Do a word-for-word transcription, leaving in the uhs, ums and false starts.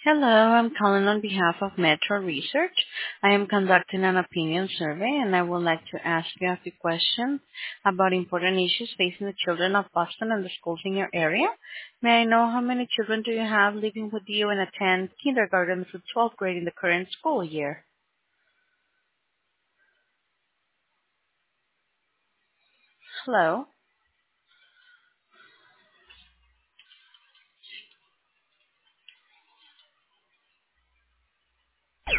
Hello, I'm calling on behalf of Metro Research. I am conducting an opinion survey, and I would like to ask you a few questions about important issues facing the children of Boston and the schools in your area. May I know how many children do you have living with you and attend kindergarten through twelfth grade in the current school year? Hello?